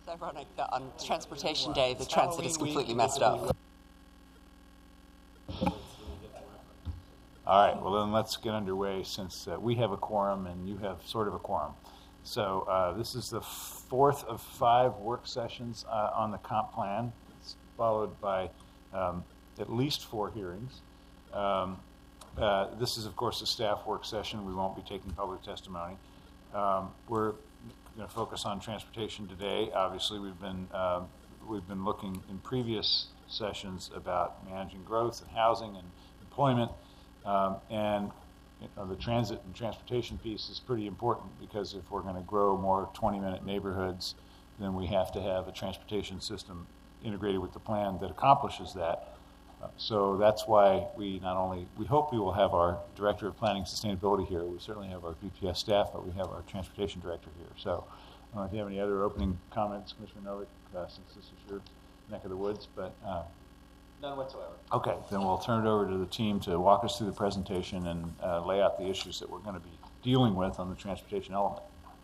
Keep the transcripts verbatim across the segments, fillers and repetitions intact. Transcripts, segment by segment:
ironic that on Transportation Day, the transit is completely messed up. All right, well then let's get underway since uh, we have a quorum and you have sort of a quorum. So uh, this is the fourth of five work sessions uh, on the comp plan. It's followed by um, at least four hearings. Um, uh, this is, of course, a staff work session. We won't be taking public testimony. Um, we're going to focus on transportation today. Obviously, we've been uh, we've been looking in previous sessions about managing growth and housing and employment, um, and you know, the transit and transportation piece is pretty important because if we're going to grow more twenty-minute neighborhoods, then we have to have a transportation system integrated with the plan that accomplishes that. Uh, so that's why we not only, we hope we will have our Director of Planning and Sustainability here. We certainly have our B P S staff, but we have our Transportation Director here. So I don't know if you have any other opening comments, Commissioner Novick, uh, since this is your neck of the woods, but... Uh, None whatsoever. Okay, then we'll turn it over to the team to walk us through the presentation and uh, lay out the issues that we're going to be dealing with on the transportation element.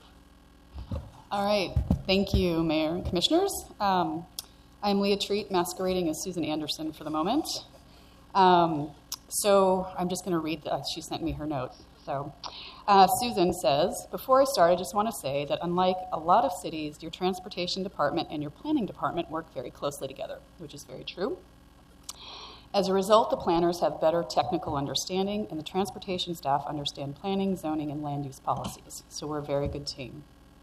All right, thank you, Mayor and Commissioners. Um, I'm Leah Treat, masquerading as Susan Anderson for the moment. Um, so I'm just going to read, the, she sent me her note. So uh, Susan says, before I start, I just want to say that unlike a lot of cities, your transportation department and your planning department work very closely together, which is very true. As a result, the planners have better technical understanding, and the transportation staff understand planning, zoning, and land use policies. So we're a very good team.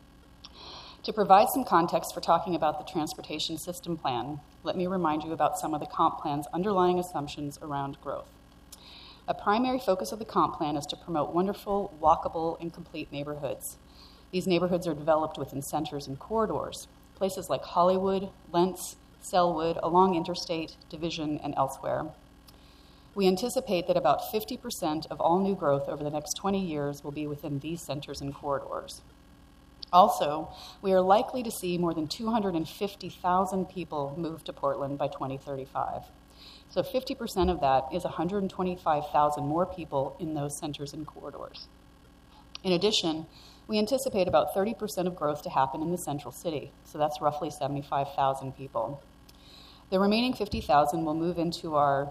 To provide some context for talking about the transportation system plan, let me remind you about some of the comp plan's underlying assumptions around growth. A primary focus of the comp plan is to promote wonderful, walkable, and complete neighborhoods. These neighborhoods are developed within centers and corridors, places like Hollywood, Lentz, Sellwood, along Interstate, Division, and elsewhere. We anticipate that about fifty percent of all new growth over the next twenty years will be within these centers and corridors. Also, we are likely to see more than two hundred fifty thousand people move to Portland by twenty thirty-five. So fifty percent of that is one hundred twenty-five thousand more people in those centers and corridors. In addition, we anticipate about thirty percent of growth to happen in the central city, so that's roughly seventy-five thousand people. The remaining fifty thousand will move into our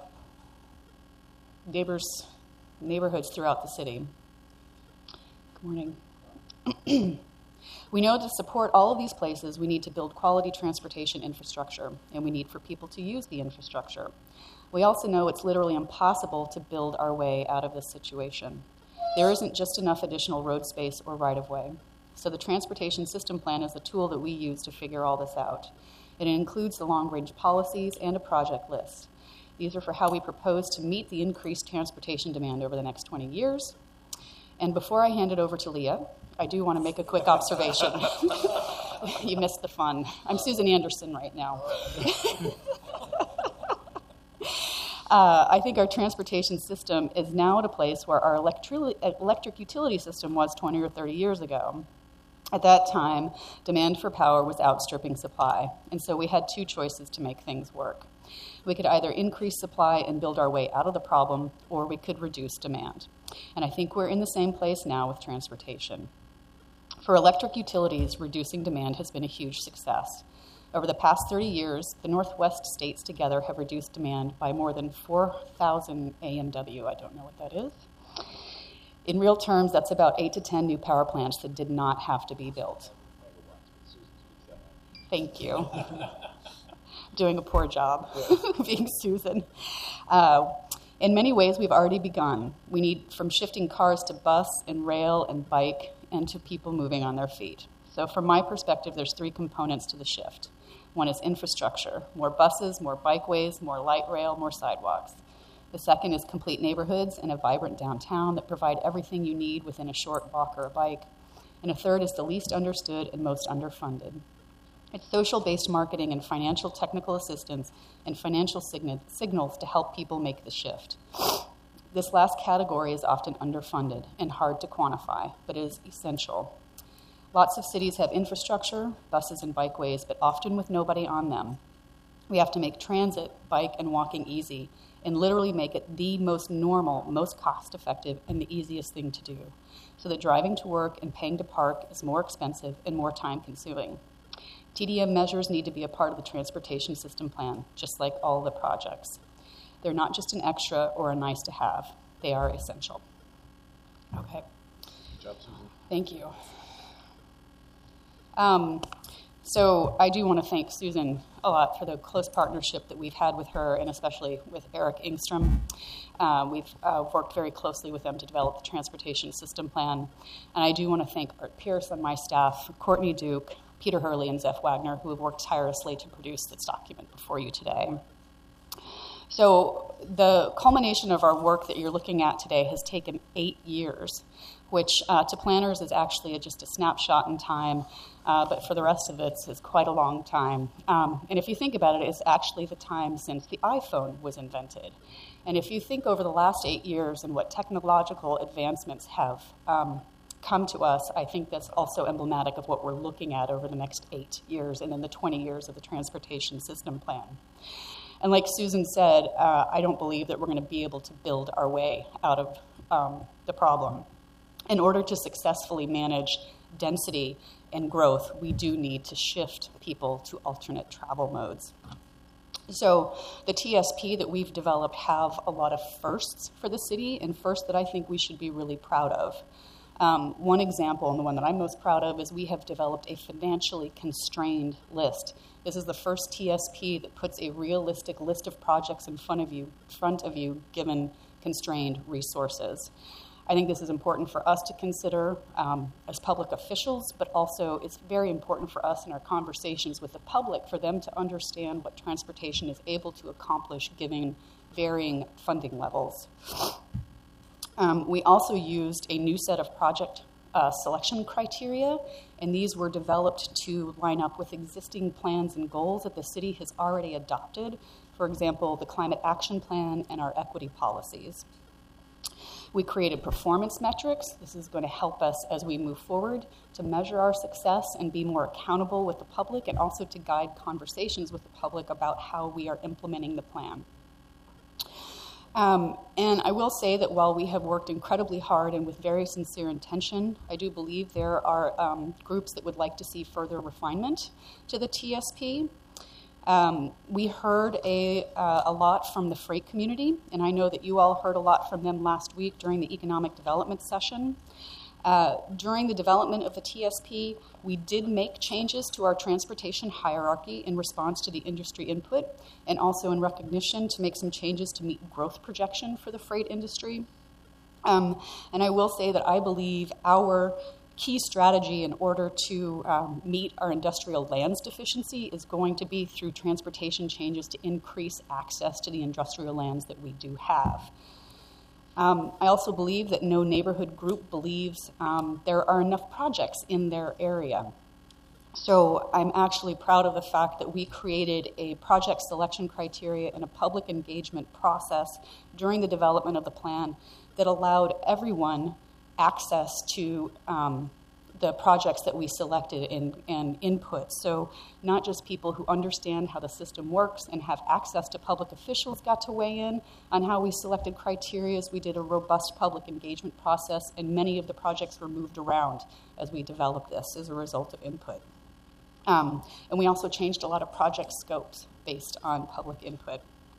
neighbors, neighborhoods throughout the city. Good morning. We know to support all of these places, we need to build quality transportation infrastructure, and we need for people to use the infrastructure. We also know it's literally impossible to build our way out of this situation. There isn't just enough additional road space or right-of-way. So the transportation system plan is a tool that we use to figure all this out. It includes the long-range policies and a project list. These are for how we propose to meet the increased transportation demand over the next twenty years. And before I hand it over to Leah, I do want to make a quick observation. You missed the fun. I'm Susan Anderson right now. Uh, I think our transportation system is now at a place where our electri- electric utility system was twenty or thirty years ago. At that time, demand for power was outstripping supply, and so we had two choices to make things work. We could either increase supply and build our way out of the problem, or we could reduce demand. And I think we're in the same place now with transportation. For electric utilities, reducing demand has been a huge success. Over the past thirty years, the Northwest states together have reduced demand by more than four thousand A M W. I don't know what that is. In real terms, that's about eight to ten new power plants that did not have to be built. Thank you. Doing a poor job being Susan. Uh, in many ways, we've already begun. We need from shifting cars to bus and rail and bike and to people moving on their feet. So from my perspective, there's three components to the shift. One is infrastructure, more buses, more bikeways, more light rail, more sidewalks. The second is complete neighborhoods and a vibrant downtown that provide everything you need within a short walk or a bike. And a third is the least understood and most underfunded. It's social-based marketing and financial technical assistance and financial sign- signals to help people make the shift. This last category is often underfunded and hard to quantify, but it is essential. Lots of cities have infrastructure, buses and bikeways, but often with nobody on them. We have to make transit, bike, and walking easy and literally make it the most normal, most cost-effective, and the easiest thing to do, so that driving to work and paying to park is more expensive and more time-consuming. T D M measures need to be a part of the transportation system plan, just like all the projects. They're not just an extra or a nice to have. They are essential. Okay. Good job, Susan. Thank you. Um, so I do want to thank Susan a lot for the close partnership that we've had with her, and especially with Eric Engstrom. Uh, we've uh, worked very closely with them to develop the transportation system plan. And I do want to thank Art Pierce on my staff, Courtney Duke, Peter Hurley, and Zeph Wagner, who have worked tirelessly to produce this document before you today. So the culmination of our work that you're looking at today has taken eight years, which uh, to planners is actually just a snapshot in time, uh, but for the rest of it, it's quite a long time. Um, and if you think about it, it's actually the time since the iPhone was invented. And if you think over the last eight years and what technological advancements have um, come to us, I think that's also emblematic of what we're looking at over the next eight years and then the twenty years of the transportation system plan. And like Susan said, uh, I don't believe that we're going to be able to build our way out of um, the problem. In order to successfully manage density and growth, we do need to shift people to alternate travel modes. So the T S P that we've developed have a lot of firsts for the city, and firsts that I think we should be really proud of. Um, one example, and the one that I'm most proud of, is we have developed a financially constrained list. This is the first T S P that puts a realistic list of projects in front of you, front of you given constrained resources. I think this is important for us to consider um, as public officials, but also it's very important for us in our conversations with the public for them to understand what transportation is able to accomplish given varying funding levels. Um, we also used a new set of project uh, selection criteria, and these were developed to line up with existing plans and goals that the city has already adopted. For example, the Climate Action Plan and our equity policies. We created performance metrics. This is going to help us as we move forward to measure our success and be more accountable with the public, and also to guide conversations with the public about how we are implementing the plan. Um, and I will say that while we have worked incredibly hard and with very sincere intention, I do believe there are um, groups that would like to see further refinement to the T S P. Um, we heard a, uh, a lot from the freight community, and I know that you all heard a lot from them last week during the economic development session. Uh, during the development of the T S P, we did make changes to our transportation hierarchy in response to the industry input, and also in recognition to make some changes to meet growth projection for the freight industry. Um, and I will say that I believe our key strategy in order to um, meet our industrial lands deficiency is going to be through transportation changes to increase access to the industrial lands that we do have. Um, I also believe that no neighborhood group believes um, there are enough projects in their area. So I'm actually proud of the fact that we created a project selection criteria and a public engagement process during the development of the plan that allowed everyone access to um, the projects that we selected and, and input. So not just people who understand how the system works and have access to public officials got to weigh in on how we selected criteria. We did a robust public engagement process, and many of the projects were moved around as we developed this as a result of input. Um, and we also changed a lot of project scopes based on public input.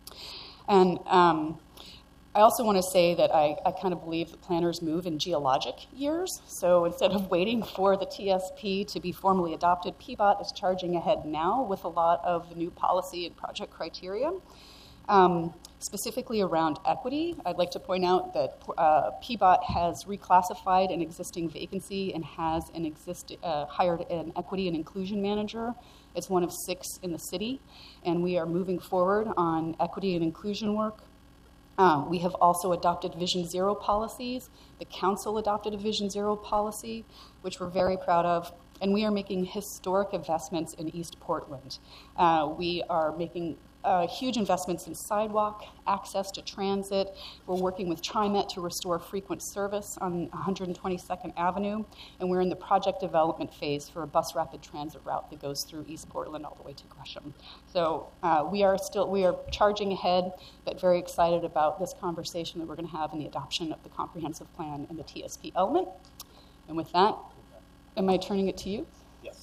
And um, I also want to say that I, I kind of believe that planners move in geologic years. So instead of waiting for the T S P to be formally adopted, P B O T is charging ahead now with a lot of the new policy and project criteria. Um, specifically around equity, I'd like to point out that uh, P B O T has reclassified an existing vacancy and has an exist, uh, hired an equity and inclusion manager. It's one of six in the city, and we are moving forward on equity and inclusion work. Um, we have also adopted Vision Zero policies. The council adopted a Vision Zero policy, which we're very proud of. And we are making historic investments in East Portland. Uh, we are making uh, huge investments in sidewalk, access to transit. We're working with TriMet to restore frequent service on one hundred twenty-second Avenue. And we're in the project development phase for a bus rapid transit route that goes through East Portland all the way to Gresham. So uh, we are still, we are charging ahead, but very excited about this conversation that we're going to have in the adoption of the comprehensive plan and the T S P element. And with that, am I turning it to you? Yes, I think so.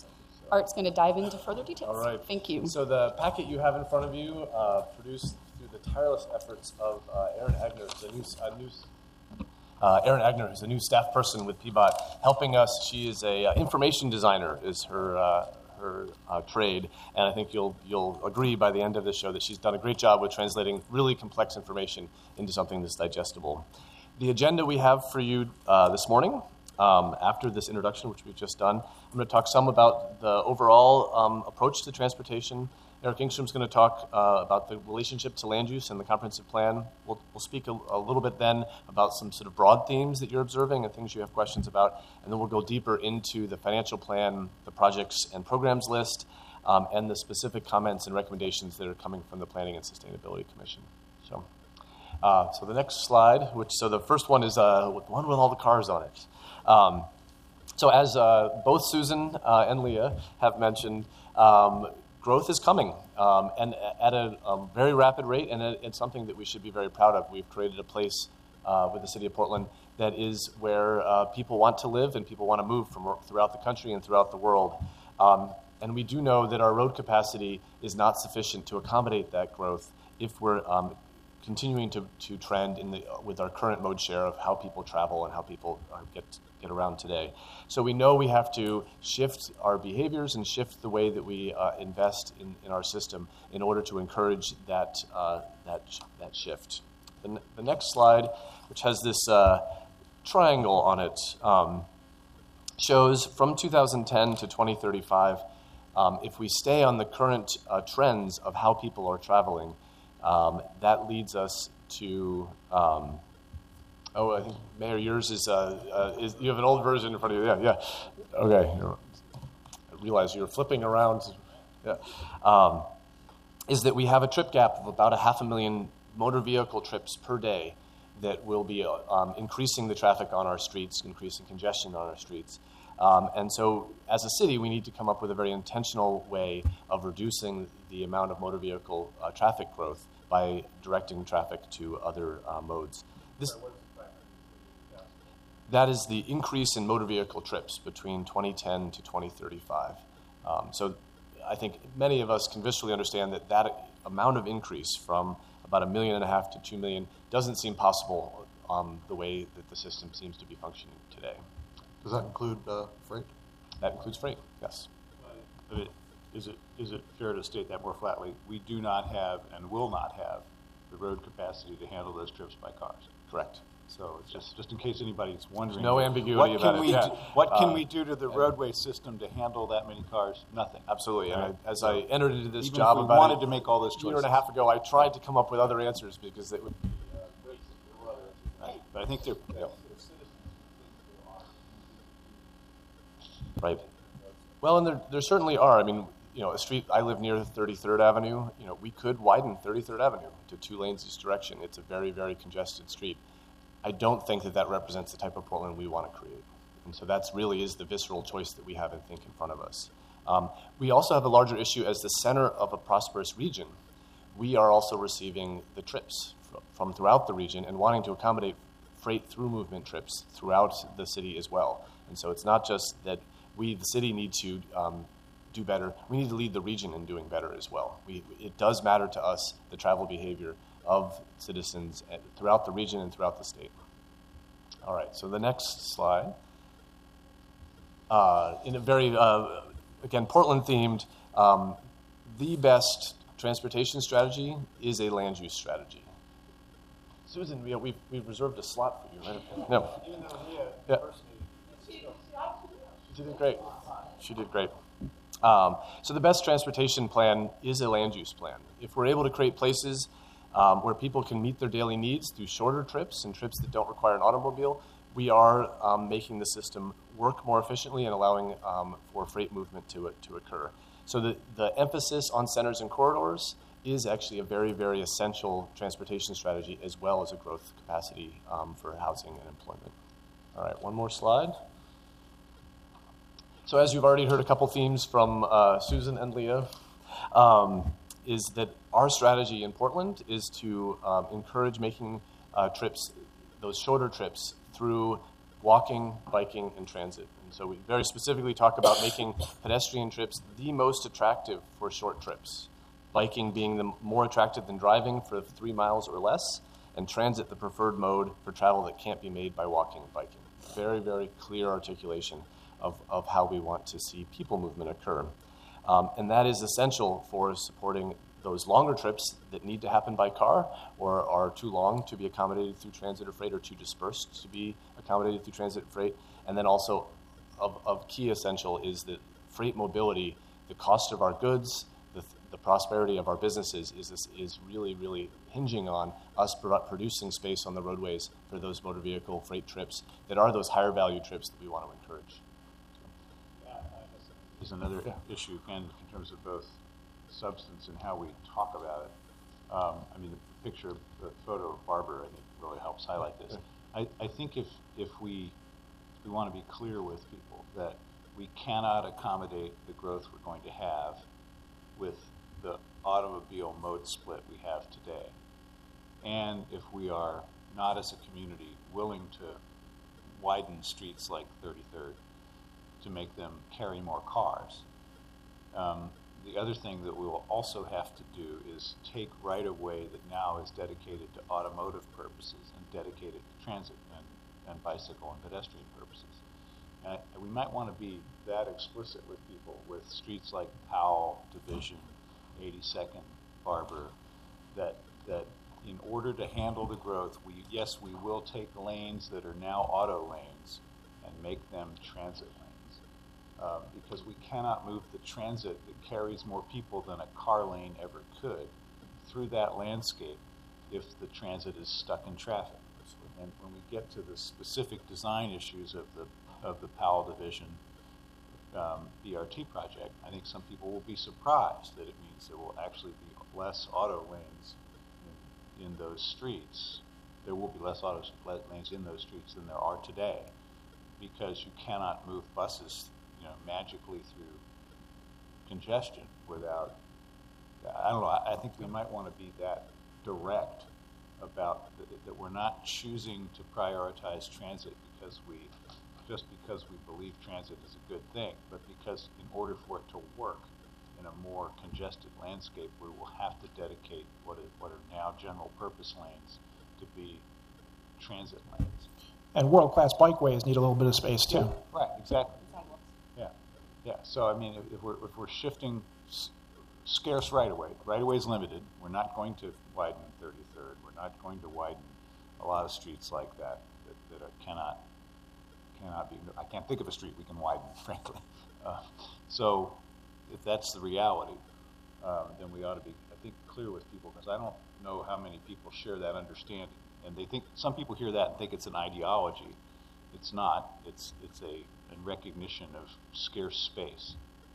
Art's going to dive into further details. All right. Thank you. So the packet you have in front of you, uh, produced through the tireless efforts of uh, Erin Agner, who's a new, a new uh, Erin Agner, who's a new staff person with P B O T, helping us. She is a uh, information designer, is her uh, her uh, trade, and I think you'll you'll agree by the end of the show that she's done a great job with translating really complex information into something that's digestible. The agenda we have for you uh, this morning. Um, after this introduction, which we've just done, I'm going to talk some about the overall um, approach to transportation. Eric Engstrom's going to talk uh, about the relationship to land use and the comprehensive plan. We'll, we'll speak a, a little bit then about some sort of broad themes that you're observing and things you have questions about, and then we'll go deeper into the financial plan, the projects and programs list, um, and the specific comments and recommendations that are coming from the Planning and Sustainability Commission. So, uh, so the next slide, which so the first one is uh, the one with all the cars on it. Um, so as uh, both Susan uh, and Leah have mentioned, um, growth is coming, um, and at a, a very rapid rate, and it's something that we should be very proud of. We've created a place uh, with the City of Portland that is where uh, people want to live and people want to move from throughout the country and throughout the world. Um, and we do know that our road capacity is not sufficient to accommodate that growth if we're um, continuing to, to trend in the, with our current mode share of how people travel and how people uh, get get around today. So we know we have to shift our behaviors and shift the way that we uh, invest in, in our system in order to encourage that uh, that that shift. The, n- the next slide, which has this uh, triangle on it, um, shows from two thousand ten to twenty thirty-five, um, if we stay on the current uh, trends of how people are traveling, Um, that leads us to, um, oh, I think, Mayor, yours is, uh, uh, is, you have an old version in front of you. Yeah, yeah. Okay. I realize you're flipping around. Yeah. Um, is that we have a trip gap of about a half a million motor vehicle trips per day that will be uh, um, increasing the traffic on our streets, increasing congestion on our streets. Um, and so as a city, we need to come up with a very intentional way of reducing the amount of motor vehicle uh, traffic growth by directing traffic to other uh, modes. This, that is the increase in motor vehicle trips between twenty ten to twenty thirty-five. Um, so I think many of us can viscerally understand that that amount of increase from about a million and a half to two million doesn't seem possible um, the way that the system seems to be functioning today. Does that include uh, freight? That includes freight, yes. But it, is it is it fair to state that more flatly? We do not have and will not have the road capacity to handle those trips by cars. Correct. So it's just just in case anybody's wondering. No ambiguity what about can it. We Yeah. do, what can Uh, we do to the roadway system to handle that many cars? Nothing. Absolutely. And Right. I, as I entered into this Even job if we about wanted a to make all those year choices. and a half ago, I tried to come up with other answers because it would. Right. But I think they're. Yeah. Right. Well, and there, there certainly are. I mean, you know, a street, I live near thirty-third Avenue. You know, we could widen thirty-third Avenue to two lanes each direction. It's a very, very congested street. I don't think that that represents the type of Portland we want to create. And so that's really is the visceral choice that we have, I think, in front of us. Um, we also have a larger issue as the center of a prosperous region. We are also receiving the trips from, from throughout the region and wanting to accommodate freight through movement trips throughout the city as well. And so it's not just that we, the city, need to um, do better. We need to lead the region in doing better as well. We, it does matter to us, the travel behavior of citizens throughout the region and throughout the state. All right, so the next slide. Uh, in a very, uh, again, Portland-themed, um, the best transportation strategy is a land use strategy. Susan, we, we've, we've reserved a slot for you, right? No. Yeah. She did great. She did great. Um, so the best transportation plan is a land use plan. If we're able to create places um, where people can meet their daily needs through shorter trips and trips that don't require an automobile, we are um, making the system work more efficiently and allowing um, for freight movement to to occur. So the, the emphasis on centers and corridors is actually a very, very essential transportation strategy as well as a growth capacity um, for housing and employment. All right, one more slide. So as you've already heard a couple themes from uh, Susan and Leah, um, is that our strategy in Portland is to um, encourage making uh, trips, those shorter trips, through walking, biking, and transit. And so we very specifically talk about making pedestrian trips the most attractive for short trips. Biking being the more attractive than driving for three miles or less, and transit the preferred mode for travel that can't be made by walking and biking. Very, very clear articulation of, of how we want to see people movement occur. Um, and that is essential for supporting those longer trips that need to happen by car or are too long to be accommodated through transit or freight, or too dispersed to be accommodated through transit and freight. And then also of, of key essential is that freight mobility, the cost of our goods, the, the prosperity of our businesses is, is, is really, really hinging on us pro- producing space on the roadways for those motor vehicle freight trips that are those higher value trips that we want to encourage. Is another issue, again, in terms of both substance and how we talk about it. Um, I mean, the picture, the photo of Barbara, I think, really helps highlight this. I, I think if if we if we want to be clear with people that we cannot accommodate the growth we're going to have with the automobile mode split we have today, and if we are not as a community willing to widen streets like thirty-third to make them carry more cars. Um, the other thing that we will also have to do is take right-of-way that now is dedicated to automotive purposes and dedicated to transit and, and bicycle and pedestrian purposes. And I, we might want to be that explicit with people with streets like Powell, Division, eighty-second, Barber, that that in order to handle the growth, we yes, we will take lanes that are now auto lanes and make them transit lanes. Um, because we cannot move the transit that carries more people than a car lane ever could through that landscape if the transit is stuck in traffic. And when we get to the specific design issues of the of the Powell Division um, B R T project, I think some people will be surprised that it means there will actually be less auto lanes in, in those streets. There will be less auto lanes in those streets than there are today, because you cannot move buses, you know, magically through congestion without, I don't know, I, I think we might want to be that direct about the, that we're not choosing to prioritize transit because we, just because we believe transit is a good thing, but because in order for it to work in a more congested landscape, we will have to dedicate what are, what are now general purpose lanes to be transit lanes. And world-class bikeways need a little bit of space too. Yeah, right, exactly. Yeah, yeah. So I mean, if, if we're if we're shifting s- scarce right of way, right of way is limited. We're not going to widen thirty-third. We're not going to widen a lot of streets like that that, that are, cannot cannot be. I can't think of a street we can widen, frankly. Uh, so if that's the reality, um, then we ought to be, I think, clear with people, because I don't know how many people share that understanding. And they think, some people hear that and think it's an ideology. It's not. It's it's a, a recognition of scarce space.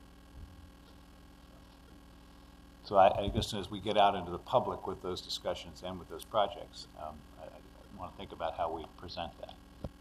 So I, I guess as we get out into the public with those discussions and with those projects, um, I, I want to think about how we present that.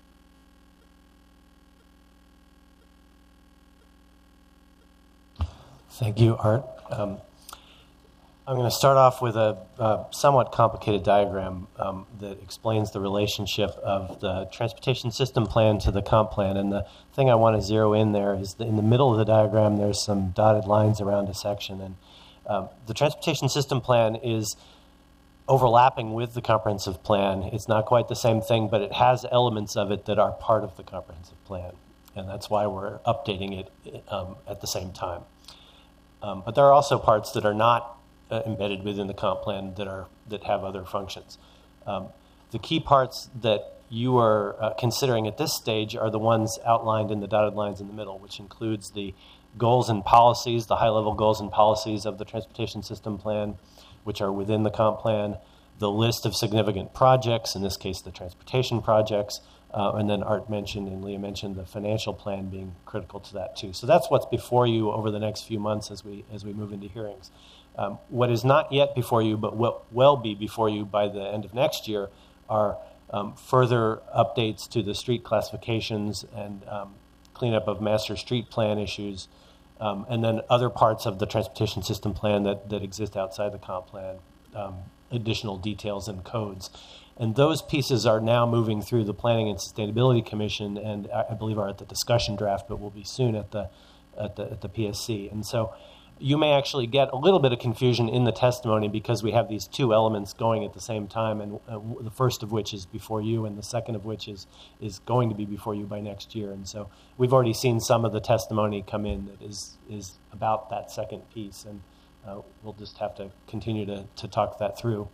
Thank you, Art. Um, I'm going to start off with a, a somewhat complicated diagram um, that explains the relationship of the transportation system plan to the comp plan. And the thing I want to zero in there is that in the middle of the diagram, there's some dotted lines around a section. And um, the transportation system plan is overlapping with the comprehensive plan. It's not quite the same thing, but it has elements of it that are part of the comprehensive plan. And that's why we're updating it um, at the same time. Um, but there are also parts that are not Uh, embedded within the comp plan that are that have other functions. Um, the key parts that you are uh, considering at this stage are the ones outlined in the dotted lines in the middle, which includes the goals and policies, the high-level goals and policies of the transportation system plan, which are within the comp plan, the list of significant projects, in this case the transportation projects, uh, and then Art mentioned and Leah mentioned the financial plan being critical to that too. So that's what's before you over the next few months as we as we move into hearings. Um, what is not yet before you, but will, will be before you by the end of next year, are um, further updates to the street classifications and um, cleanup of master street plan issues, um, and then other parts of the transportation system plan that, that exist outside the comp plan, um, additional details and codes. And those pieces are now moving through the Planning and Sustainability Commission, and I I believe are at the discussion draft, but will be soon at the at the, at the P S C. And so you may actually get a little bit of confusion in the testimony because we have these two elements going at the same time, and uh, the first of which is before you, and the second of which is is going to be before you by next year. And so we've already seen some of the testimony come in that is is about that second piece, and uh, we'll just have to continue to, to talk that through.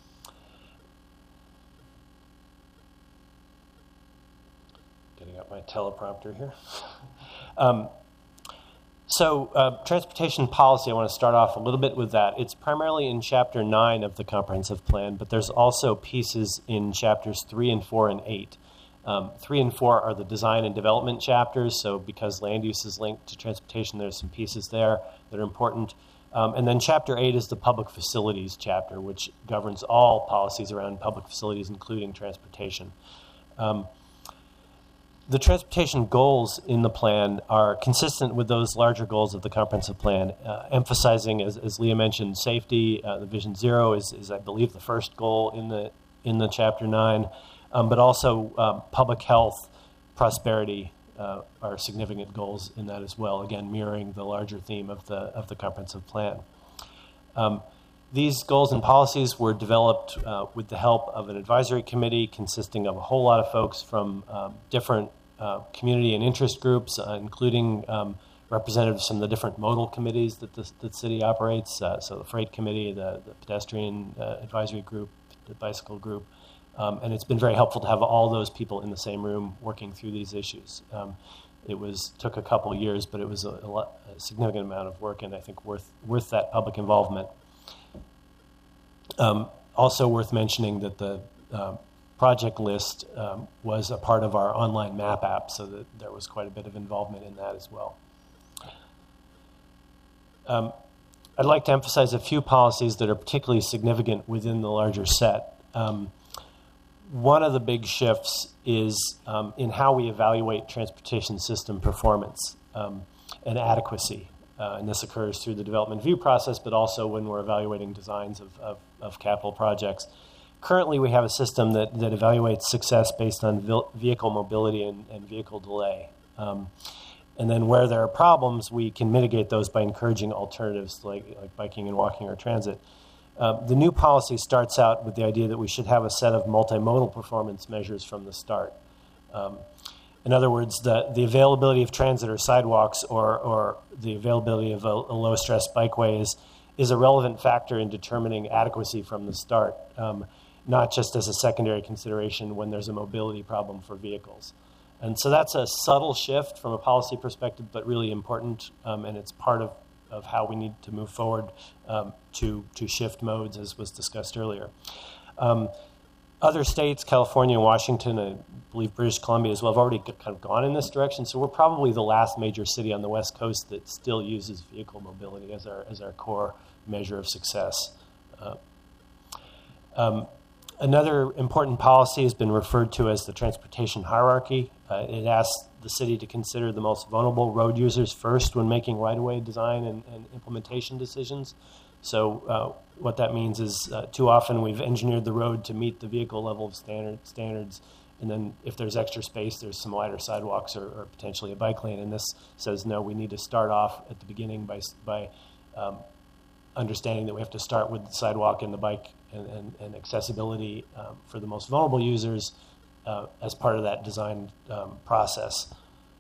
Getting out my teleprompter here. um, So uh, transportation policy, I want to start off a little bit with that. It's primarily in Chapter nine of the Comprehensive Plan, but there's also pieces in Chapters three and four and eight. Um, three and four are the design and development chapters, so because land use is linked to transportation, there's some pieces there that are important. Um, and then Chapter eight is the public facilities chapter, which governs all policies around public facilities, including transportation. Um, The transportation goals in the plan are consistent with those larger goals of the comprehensive plan, uh, emphasizing, as, as Leah mentioned, safety. Uh, the Vision Zero is, is, I believe, the first goal in the in the Chapter nine, um, but also um, public health, prosperity uh, are significant goals in that as well. Again, mirroring the larger theme of the of the comprehensive plan. Um, These goals and policies were developed uh, with the help of an advisory committee consisting of a whole lot of folks from um, different uh, community and interest groups, uh, including um, representatives from the different modal committees that the, the city operates. Uh, so the freight committee, the, the pedestrian uh, advisory group, the bicycle group. Um, and it's been very helpful to have all those people in the same room working through these issues. Um, it was took a couple years, but it was a, a, lot, a significant amount of work, and I think worth worth that public involvement. Um, also worth mentioning that the uh, project list um, was a part of our online map app, so that there was quite a bit of involvement in that as well. Um, I'd like to emphasize a few policies that are particularly significant within the larger set. Um, one of the big shifts is um, in how we evaluate transportation system performance um, and adequacy. Uh, and this occurs through the development review process, but also when we're evaluating designs of, of, of capital projects. Currently, we have a system that, that evaluates success based on vil- vehicle mobility and, and vehicle delay. Um, and then where there are problems, we can mitigate those by encouraging alternatives like, like biking and walking or transit. Uh, the new policy starts out with the idea that we should have a set of multimodal performance measures from the start. Um, In other words, the, the availability of transit or sidewalks or, or the availability of a, a low-stress bikeway is, is a relevant factor in determining adequacy from the start, um, not just as a secondary consideration when there's a mobility problem for vehicles. And so that's a subtle shift from a policy perspective, but really important, um, and it's part of, of how we need to move forward um, to, to shift modes, as was discussed earlier. Um, Other states, California and Washington, and I believe British Columbia as well, have already kind of gone in this direction. So we're probably the last major city on the West Coast that still uses vehicle mobility as our as our core measure of success. Uh, um, another important policy has been referred to as the transportation hierarchy. Uh, it asks the city to consider the most vulnerable road users first when making right-of-way design and, and implementation decisions. So uh, what that means is uh, too often we've engineered the road to meet the vehicle level of standard, standards, and then if there's extra space, there's some wider sidewalks or, or potentially a bike lane. And this says, no, we need to start off at the beginning by by um, understanding that we have to start with the sidewalk and the bike and, and, and accessibility um, for the most vulnerable users uh, as part of that design um, process.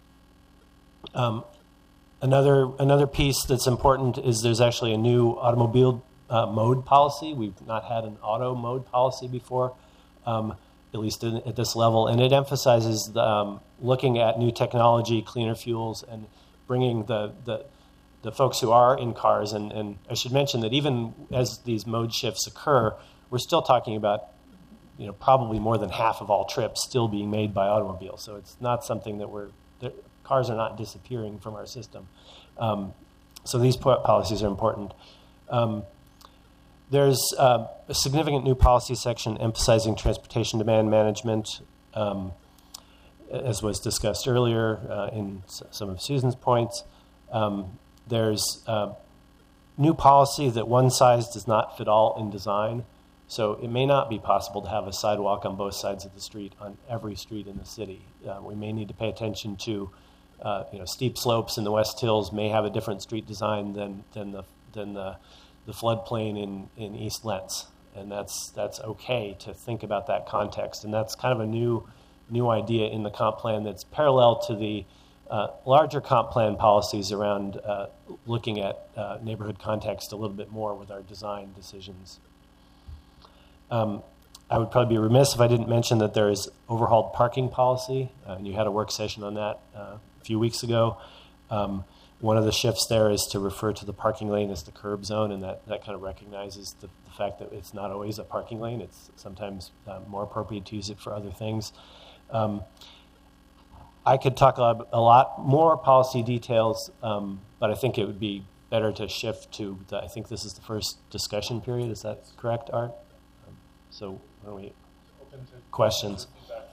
Um, Another another piece that's important is there's actually a new automobile uh, mode policy. We've not had an auto mode policy before, um, at least in, at this level, and it emphasizes the, um, looking at new technology, cleaner fuels, and bringing the the, the folks who are in cars. And, and I should mention that even as these mode shifts occur, we're still talking about you know probably more than half of all trips still being made by automobiles. So it's not something that we're that cars are not disappearing from our system. Um, so these policies are important. Um, there's uh, a significant new policy section emphasizing transportation demand management, um, as was discussed earlier uh, in s- some of Susan's points. Um, there's uh, new policy that one size does not fit all in design. So it may not be possible to have a sidewalk on both sides of the street on every street in the city. Uh, we may need to pay attention to, uh, you know, steep slopes in the West Hills may have a different street design than than the than the the floodplain in, in East Lents, and that's that's okay to think about that context. And that's kind of a new new idea in the comp plan that's parallel to the uh, larger comp plan policies around uh, looking at uh, neighborhood context a little bit more with our design decisions. Um, I would probably be remiss if I didn't mention that there is overhauled parking policy, uh, and you had a work session on that uh, a few weeks ago. Um, one of the shifts there is to refer to the parking lane as the curb zone, and that, that kind of recognizes the, the fact that it's not always a parking lane. It's sometimes uh, more appropriate to use it for other things. Um, I could talk a, a lot more policy details, um, but I think it would be better to shift to, the, I think this is the first discussion period. Is that correct, Art? Um, so why don't we, questions?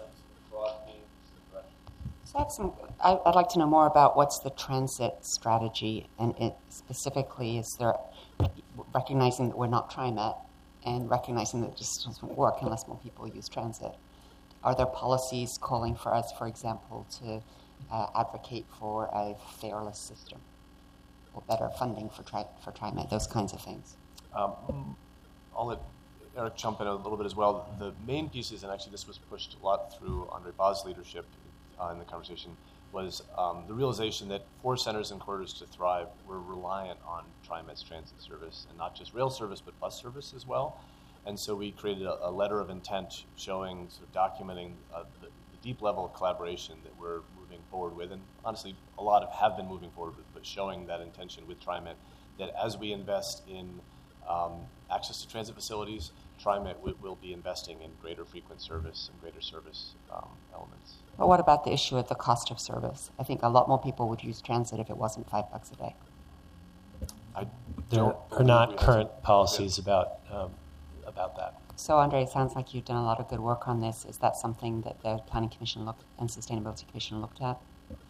So that's some, I, I'd like to know more about what's the transit strategy, and it specifically is there, recognizing that we're not TriMet and recognizing that it just doesn't work unless more people use transit. Are there policies calling for us, for example, to uh, advocate for a fareless system or better funding for tri- for TriMet, those kinds of things? Um, I'll let Eric jump in a little bit as well. The main pieces, and actually this was pushed a lot through Andre Baugh's leadership uh, in the conversation, was um, the realization that for centers and corridors to thrive, we're reliant on TriMet's transit service, and not just rail service, but bus service as well. And so we created a, a letter of intent showing, sort of documenting uh, the, the deep level of collaboration that we're moving forward with. And honestly, a lot of have been moving forward with, but showing that intention with TriMet, that as we invest in um, access to transit facilities, TriMet w- will be investing in greater frequent service and greater service um, elements. But what about the issue of the cost of service? I think a lot more people would use transit if it wasn't five bucks a day. I There don't are believe we not have- current policies Yeah. about um, about that. So, Andre, it sounds like you've done a lot of good work on this. Is that something that the Planning Commission looked and Sustainability Commission looked at?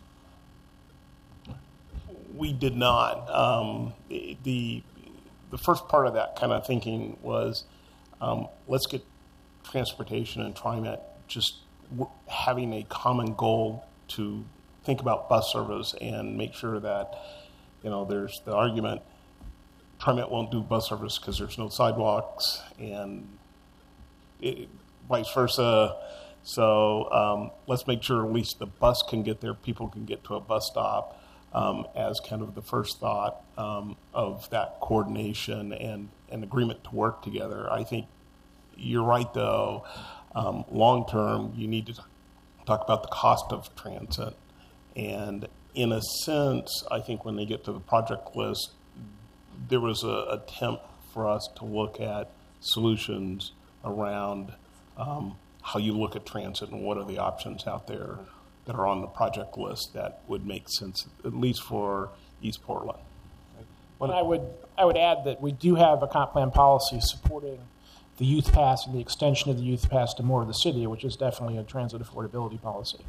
We did not. Um, the, the the first part of that kind of thinking was, um, let's get transportation and TriMet just w- having a common goal to think about bus service and make sure that, you know, there's the argument TriMet won't do bus service because there's no sidewalks, and it, vice versa. So um, let's make sure at least the bus can get there, people can get to a bus stop, um, as kind of the first thought um, of that coordination and an agreement to work together. I think you're right, though. Um, long term, you need to talk about the cost of transit. And in a sense, I think when they get to the project list, there was an attempt for us to look at solutions around um, how you look at transit and what are the options out there that are on the project list that would make sense, at least for East Portland. And I would I would add that we do have a comp plan policy supporting the youth pass and the extension of the youth pass to more of the city, which is definitely a transit affordability policy.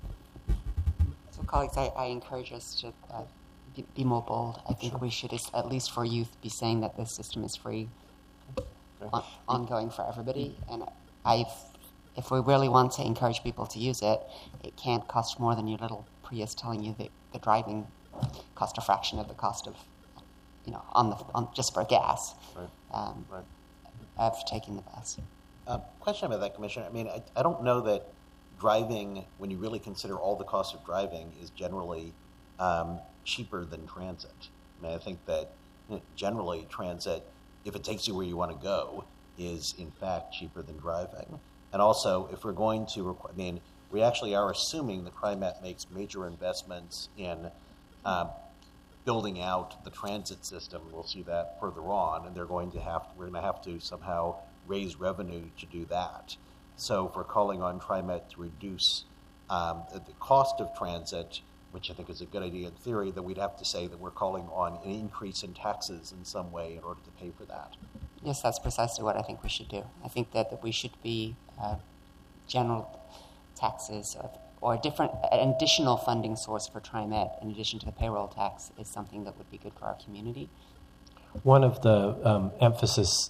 So, colleagues, I, I encourage us to uh, be, be more bold. I think we should, at least for youth, be saying that this system is free, on, ongoing for everybody. And I've, if we really want to encourage people to use it, it can't cost more than your little Prius telling you that the driving cost a fraction of the cost of, you know, on the on just for gas. Right. Um, Right. Of taking the bus. Uh, question about that, Commissioner. I mean, I, I don't know that driving, when you really consider all the costs of driving, is generally um, cheaper than transit. I mean, I think that you know, generally transit, if it takes you where you want to go, is in fact cheaper than driving. And also, if we're going to, requ- I mean, we actually are assuming that TriMet makes major investments in um, building out the transit system. We'll see that further on, and they're going to have to, we're going to have to somehow raise revenue to do that. So if we're calling on TriMet to reduce um, the cost of transit, which I think is a good idea in theory, then we'd have to say that we're calling on an increase in taxes in some way in order to pay for that. Yes, that's precisely what I think we should do. I think that, that we should be uh, general taxes of, or a different, an additional funding source for TriMet in addition to the payroll tax is something that would be good for our community. One of the um, emphasis that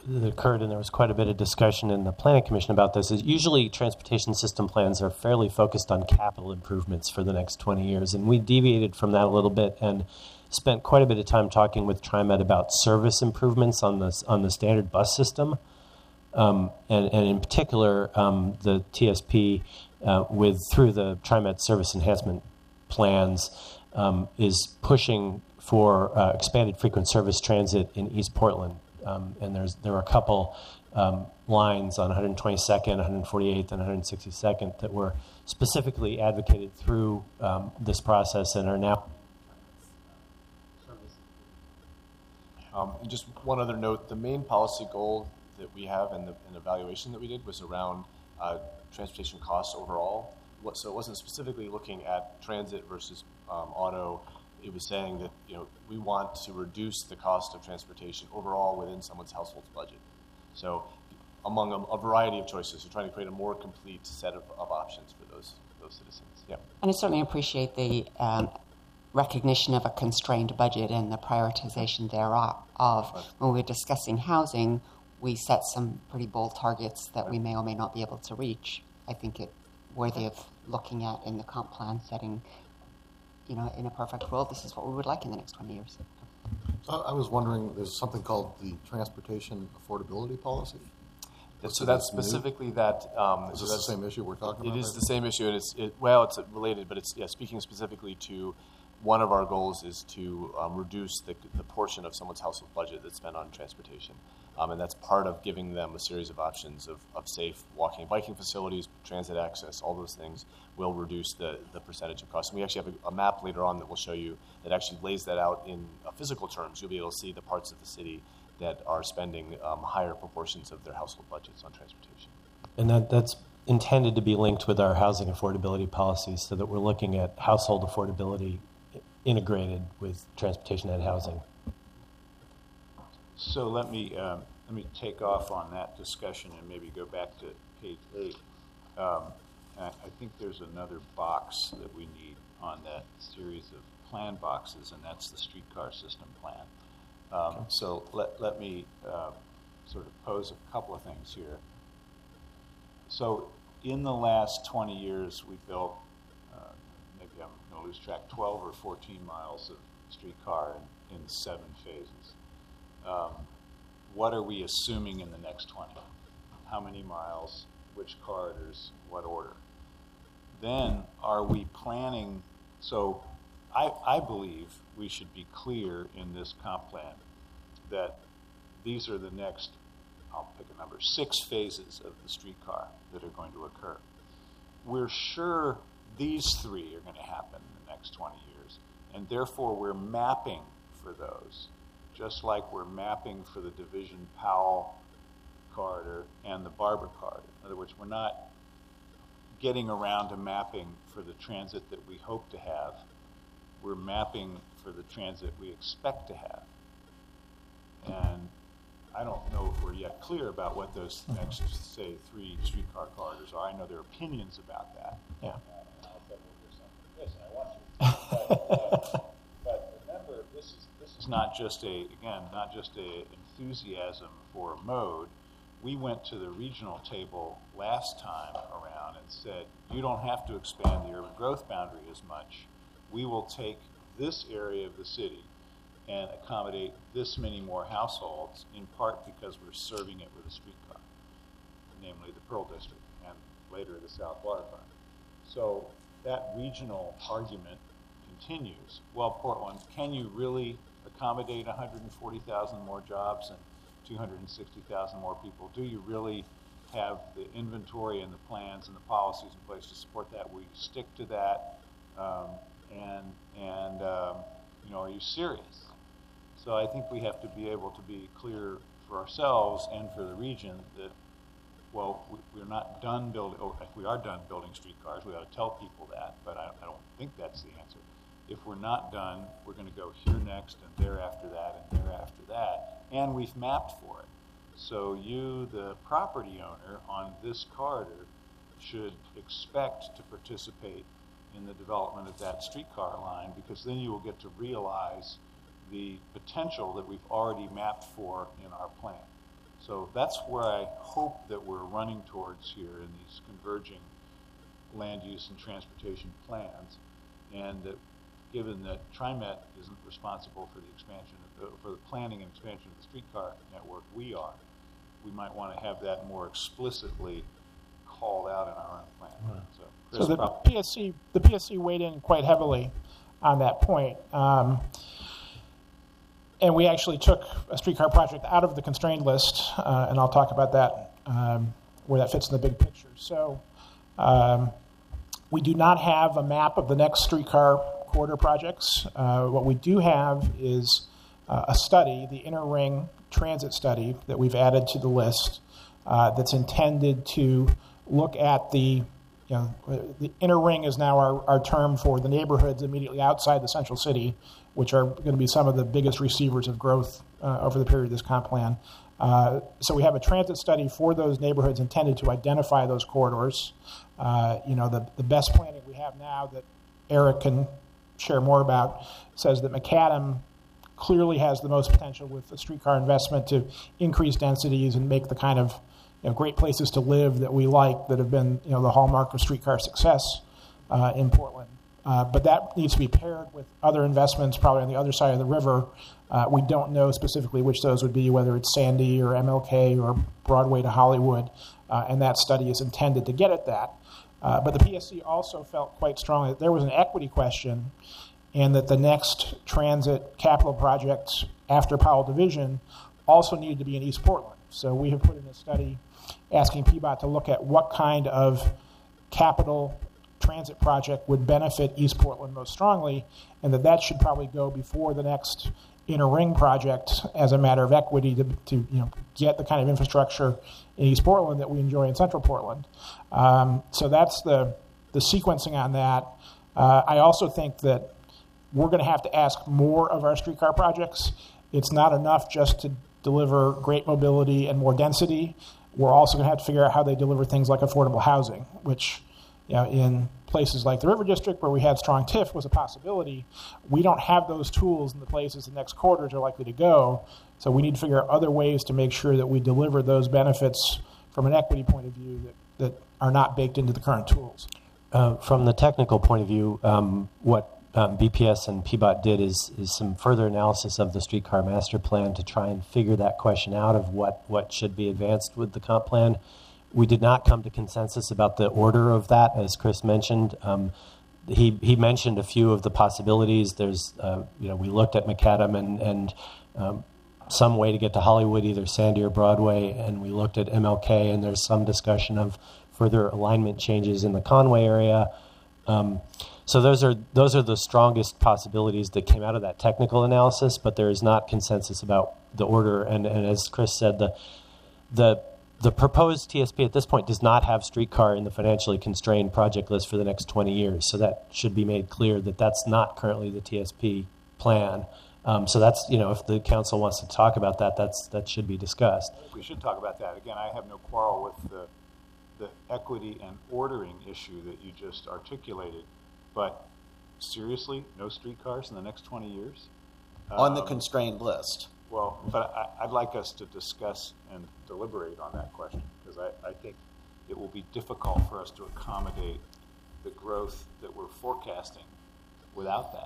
that occurred, and there was quite a bit of discussion in the Planning Commission about this, is usually transportation system plans are fairly focused on capital improvements for the next twenty years. And we deviated from that a little bit and spent quite a bit of time talking with TriMet about service improvements on the, on the standard bus system. Um, and, and in particular, um, the T S P, uh, with through the TriMet service enhancement plans, um, is pushing for uh, expanded frequent service transit in East Portland. Um, and there's there are a couple um, lines on one twenty-second, one forty-eighth, and one sixty-second that were specifically advocated through um, this process and are now. Um, and just one other note, the main policy goal that we have in the, in the evaluation that we did was around uh, transportation costs overall. What, so it wasn't specifically looking at transit versus um, auto. It was saying that, you know, we want to reduce the cost of transportation overall within someone's household's budget. So among a, a variety of choices, we're trying to create a more complete set of, of options for those, those citizens. Yeah. And I certainly appreciate the um, recognition of a constrained budget and the prioritization thereof. Right. When we're discussing housing, we set some pretty bold targets that we may or may not be able to reach. I think it worthy of looking at in the comp plan setting, you know, in a perfect world, this is what we would like in the next twenty years. So I was wondering, there's something called the transportation affordability policy. So, so that's specifically new? that. Um, is so this that's, the same issue we're talking it about? It is right the same issue, and it's it, well, it's related, but it's yeah. Speaking specifically to one of our goals is to um, reduce the, the portion of someone's household budget that's spent on transportation. Um, and that's part of giving them a series of options of, of safe walking and biking facilities, transit access, all those things will reduce the, the percentage of cost. And we actually have a, a map later on that will show you that actually lays that out in uh, physical terms. You'll be able to see the parts of the city that are spending um, higher proportions of their household budgets on transportation. And that, that's intended to be linked with our housing affordability policies so that we're looking at household affordability integrated with transportation and housing. So let me um, let me take off on that discussion and maybe go back to page eight. Um, I, I think there's another box that we need on that series of plan boxes, and that's the streetcar system plan. Um, okay. So let let me uh, sort of pose a couple of things here. So in the last twenty years, we built uh, maybe I'm going to lose track, twelve or fourteen miles of streetcar in, in seven phases. Um, what are we assuming in the next twenty? How many miles, which corridors, what order? Then are we planning, so I, I believe we should be clear in this comp plan that these are the next, I'll pick a number, six phases of the streetcar that are going to occur. We're sure these three are going to happen in the next twenty years, and therefore we're mapping for those. Just like we're mapping for the Division Powell corridor and the Barber corridor. In other words, we're not getting around to mapping for the transit that we hope to have. We're mapping for the transit we expect to have. And I don't know if we're yet clear about what those next, say, three streetcar corridors are. I know there are opinions about that. Yeah. Uh, and I'll bet we'll hear something from this, and I want to. But, uh, but remember, this is It's not just a, again, not just a enthusiasm for mode. We went to the regional table last time around and said, you don't have to expand the urban growth boundary as much. We will take this area of the city and accommodate this many more households, in part because we're serving it with a streetcar, namely the Pearl District and later the South Waterfront. So that regional argument continues. Well, Portland, can you really accommodate one hundred forty thousand more jobs and two hundred sixty thousand more people? Do you really have the inventory and the plans and the policies in place to support that? Will you stick to that? Um, and and um, you know, are you serious? So I think we have to be able to be clear for ourselves and for the region that, well, we, we're not done building, or if we are done building streetcars, we ought to tell people that, but I, I don't think that's the answer. If we're not done, we're going to go here next and there after that and there after that, and we've mapped for it. So you, the property owner on this corridor, should expect to participate in the development of that streetcar line, because then you will get to realize the potential that we've already mapped for in our plan. So that's where I hope that we're running towards here in these converging land use and transportation plans, and that given that TriMet isn't responsible for the expansion, of, uh, for the planning and expansion of the streetcar network, we are. We might want to have that more explicitly called out in our own plan. Right. So, Chris, so the probably. P S C, the P S C weighed in quite heavily on that point. Um, and we actually took a streetcar project out of the constrained list, uh, and I'll talk about that, um, where that fits in the big picture. So um, we do not have a map of the next streetcar corridor projects. Uh, what we do have is uh, a study, the Inner Ring Transit Study, that we've added to the list, uh, that's intended to look at the You know, the inner ring is now our, our term for the neighborhoods immediately outside the central city, which are going to be some of the biggest receivers of growth uh, over the period of this comp plan. Uh, so we have a transit study for those neighborhoods intended to identify those corridors. Uh, you know, the, the best planning we have now that Eric can share more about says that McAdam clearly has the most potential with the streetcar investment to increase densities and make the kind of You know, great places to live that we like, that have been, you know, the hallmark of streetcar success uh, in Portland. Uh, but that needs to be paired with other investments, probably on the other side of the river. Uh, we don't know specifically which those would be, whether it's Sandy or M L K or Broadway to Hollywood, uh, and that study is intended to get at that. Uh, but the P S C also felt quite strongly that there was an equity question, and that the next transit capital project after Powell Division also needed to be in East Portland. So we have put in a study asking P B O T to look at what kind of capital transit project would benefit East Portland most strongly, and that that should probably go before the next inner ring project as a matter of equity to, to you know, get the kind of infrastructure in East Portland that we enjoy in Central Portland. Um, so that's the, the sequencing on that. Uh, I also think that we're going to have to ask more of our streetcar projects. It's not enough just to deliver great mobility and more density. We're also going to have to figure out how they deliver things like affordable housing, which, you know, in places like the River District where we had strong T I F was a possibility. We don't have those tools in the places the next corridors are likely to go, so we need to figure out other ways to make sure that we deliver those benefits from an equity point of view that, that are not baked into the current tools. Uh, from the technical point of view, um, what Um, B P S and P B O T did is is some further analysis of the streetcar master plan to try and figure that question out of what, what should be advanced with the comp plan. We did not come to consensus about the order of that, as Chris mentioned. Um, he he mentioned a few of the possibilities. There's uh, you know we looked at McAdam and and um, some way to get to Hollywood, either Sandy or Broadway, and we looked at M L K, and there's some discussion of further alignment changes in the Conway area. Um, So those are those are the strongest possibilities that came out of that technical analysis, but there is not consensus about the order. And, and as Chris said, the the the proposed T S P at this point does not have streetcar in the financially constrained project list for the next twenty years. So that should be made clear that that's not currently the T S P plan. Um, so that's, you know, if the council wants to talk about that, that's that should be discussed. We should talk about that. Again, I have no quarrel with the the equity and ordering issue that you just articulated. But seriously, no streetcars in the next twenty years? On the Um, constrained list. Well, but I, I'd like us to discuss and deliberate on that question, because I, I think it will be difficult for us to accommodate the growth that we're forecasting without that.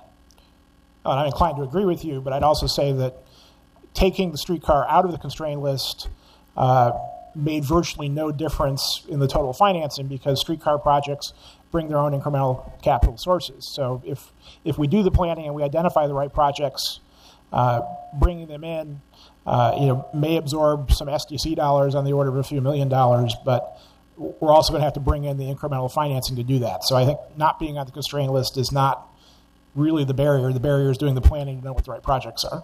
Oh, and I'm inclined to agree with you, but I'd also say that taking the streetcar out of the constrained list uh, made virtually no difference in the total financing, because streetcar projects bring their own incremental capital sources. So if if we do the planning and we identify the right projects, uh, bringing them in, uh, you know, may absorb some S D C dollars on the order of a few million dollars, but we're also going to have to bring in the incremental financing to do that. So I think not being on the constrained list is not really the barrier. The barrier is doing the planning to know what the right projects are.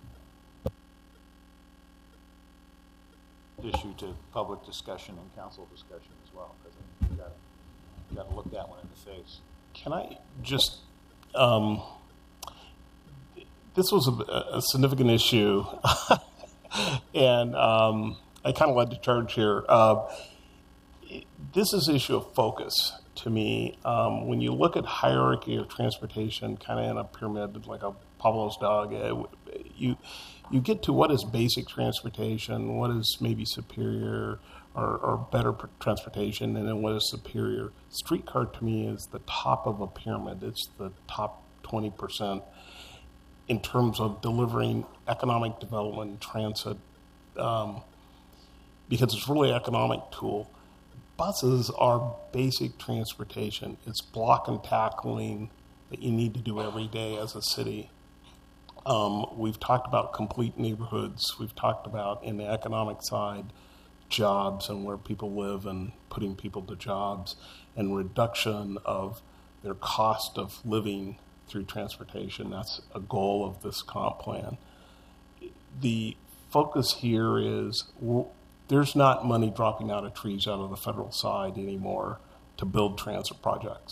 Issue to public discussion and council discussion as well, because we've got, we've got to look that one in the face. Can I just, um, this was a, a significant issue, and um, I kind of led the charge here. Uh, this is an issue of focus to me. Um, when you look at hierarchy of transportation, kind of in a pyramid, like a Pavlov's dog, you you get to what is basic transportation, what is maybe superior or, or better pr- transportation, and then what is superior. Streetcar to me is the top of a pyramid. It's the top twenty percent in terms of delivering economic development and transit, um, because it's really an economic tool. Buses are basic transportation. It's block and tackling that you need to do every day as a city. Um, we've talked about complete neighborhoods. We've talked about, in the economic side, jobs and where people live and putting people to jobs and reduction of their cost of living through transportation. That's a goal of this comp plan. The focus here is w- there's not money dropping out of trees out of the federal side anymore to build transit projects.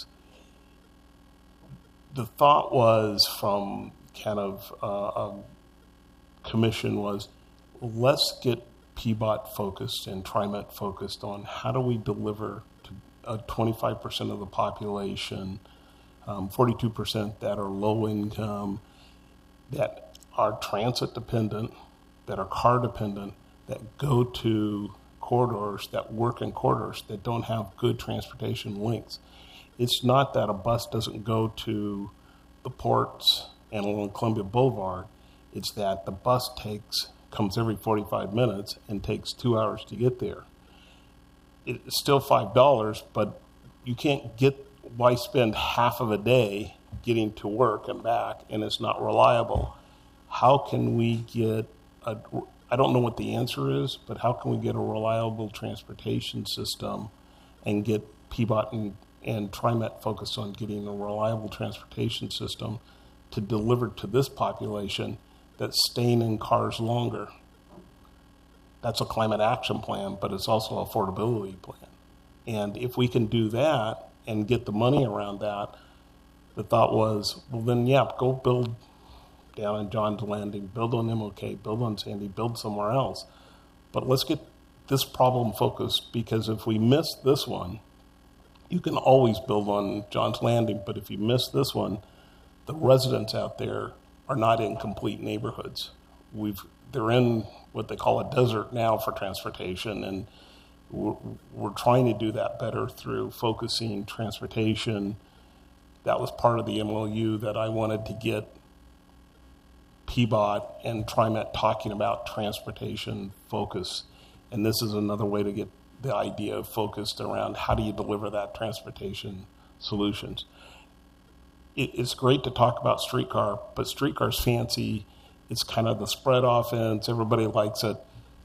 The thought was from kind of uh, um, commission was, let's get P B O T focused and TriMet focused on how do we deliver to uh, twenty-five percent of the population, um, forty-two percent that are low income, that are transit dependent, that are car dependent, that go to corridors, that work in corridors, that don't have good transportation links. It's not that a bus doesn't go to the ports and along Columbia Boulevard. It's that the bus takes comes every forty-five minutes and takes two hours to get there. It's still five dollars, but you can't get, why spend half of a day getting to work and back, and it's not reliable. How can we get a, I don't know what the answer is, but how can we get a reliable transportation system and get P B O T and, and TriMet focused on getting a reliable transportation system to deliver to this population that's staying in cars longer? That's a climate action plan, but it's also an affordability plan. And if we can do that and get the money around that, the thought was, well then, yeah, go build down in John's Landing, build on M L K, build on Sandy, build somewhere else. But let's get this problem focused, because if we miss this one, you can always build on John's Landing, but if you miss this one, the residents out there are not in complete neighborhoods. We've they're in what they call a desert now for transportation, and we're, we're trying to do that better through focusing transportation. That was part of the M O U that I wanted to get P B O T and TriMet talking about transportation focus. And this is another way to get the idea focused around how do you deliver that transportation solutions. It, it's great to talk about streetcar, but streetcar's fancy. It's kind of the spread offense. Everybody likes it.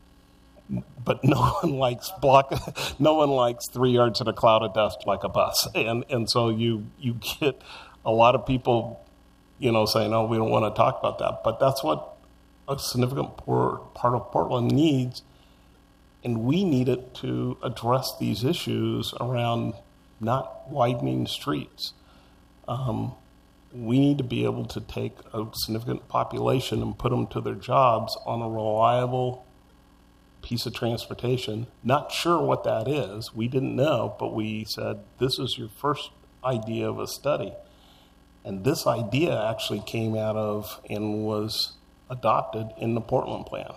But no one likes block. No one likes three yards in a cloud of dust like a bus. And and so you you get a lot of people, you know, saying, "Oh, we don't want to talk about that." But that's what a significant part of Portland needs, and we need it to address these issues around not widening streets. Um, we need to be able to take a significant population and put them to their jobs on a reliable piece of transportation. Not sure what that is. We didn't know, but we said, this is your first idea of a study. And this idea actually came out of and was adopted in the Portland plan.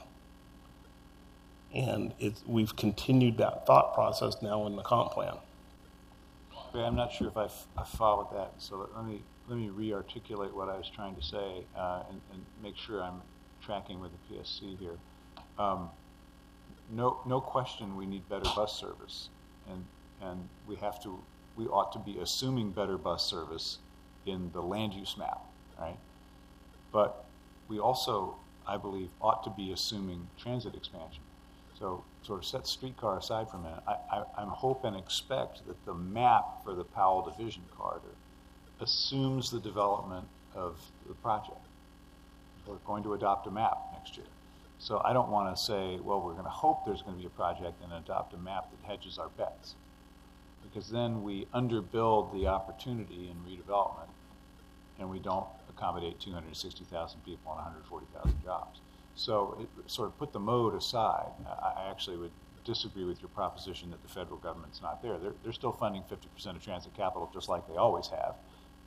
And it, we've continued that thought process now in the comp plan. Okay, I'm not sure if I, f- I followed that, so let me let me re-articulate what I was trying to say uh, and, and make sure I'm tracking with the P S C here. Um, no, no question, we need better bus service, and and we have to, we ought to be assuming better bus service in the land use map, right? But we also, I believe, ought to be assuming transit expansion. So sort of set streetcar aside for a minute. I, I, I'm hope and expect that the map for the Powell Division Corridor assumes the development of the project. We're going to adopt a map next year. So I don't want to say, well, we're going to hope there's going to be a project and adopt a map that hedges our bets, because then we underbuild the opportunity in redevelopment and we don't accommodate two hundred sixty thousand people and one hundred forty thousand jobs. So it, sort of put the mode aside. I, I actually would disagree with your proposition that the federal government's not there. They're, they're still funding fifty percent of transit capital just like they always have.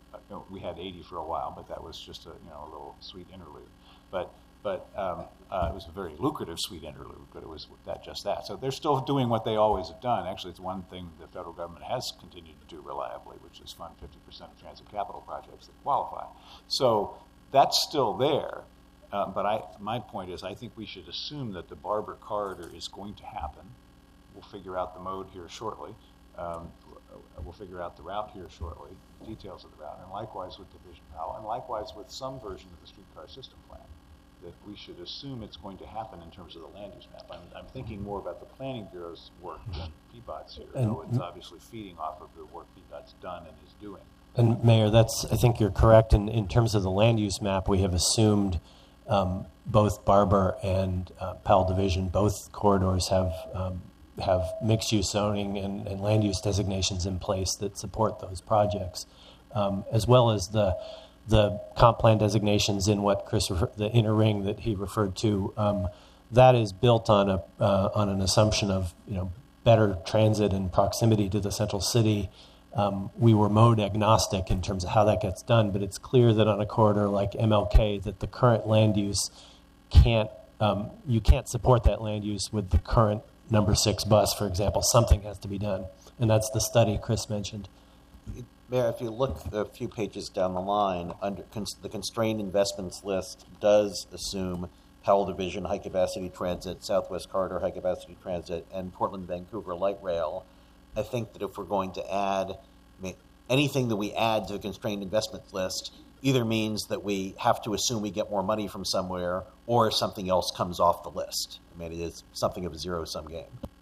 uh, you know, we had eighty for a while, but that was just a, you know, a little sweet interlude. But but um, uh, it was a very lucrative sweet interlude, but it was that just that. So they're still doing what they always have done. Actually, it's one thing the federal government has continued to do reliably, which is fund fifty percent of transit capital projects that qualify. So that's still there. Uh, but I, my point is, I think we should assume that the Barber corridor is going to happen. We'll figure out the mode here shortly. Um, we'll figure out the route here shortly, details of the route, and likewise with Division Powell, and likewise with some version of the streetcar system plan, that we should assume it's going to happen in terms of the land use map. I'm, I'm thinking more about the Planning Bureau's work than P B O T's here, though it's obviously feeding off of the work P B O T's done and is doing. And Mayor, that's, I think you're correct. In, in terms of the land use map, we have assumed um, both Barber and uh, Powell Division, both corridors have um, have mixed-use zoning and, and land use designations in place that support those projects, um, as well as the the comp plan designations in what Chris, refer, the inner ring that he referred to. Um, that is built on a uh, on an assumption of, you know, better transit and proximity to the central city. Um, we were mode agnostic in terms of how that gets done, but it's clear that on a corridor like M L K that the current land use can't, um, you can't support that land use with the current number six bus, for example. Something has to be done, and that's the study Chris mentioned. Mayor, if you look a few pages down the line, under cons- the constrained investments list does assume Powell Division high-capacity transit, Southwest Corridor high-capacity transit, and Portland-Vancouver light rail. I think that if we're going to add, I mean, anything that we add to the constrained investments list either means that we have to assume we get more money from somewhere, or something else comes off the list. I mean, it is something of a zero-sum game.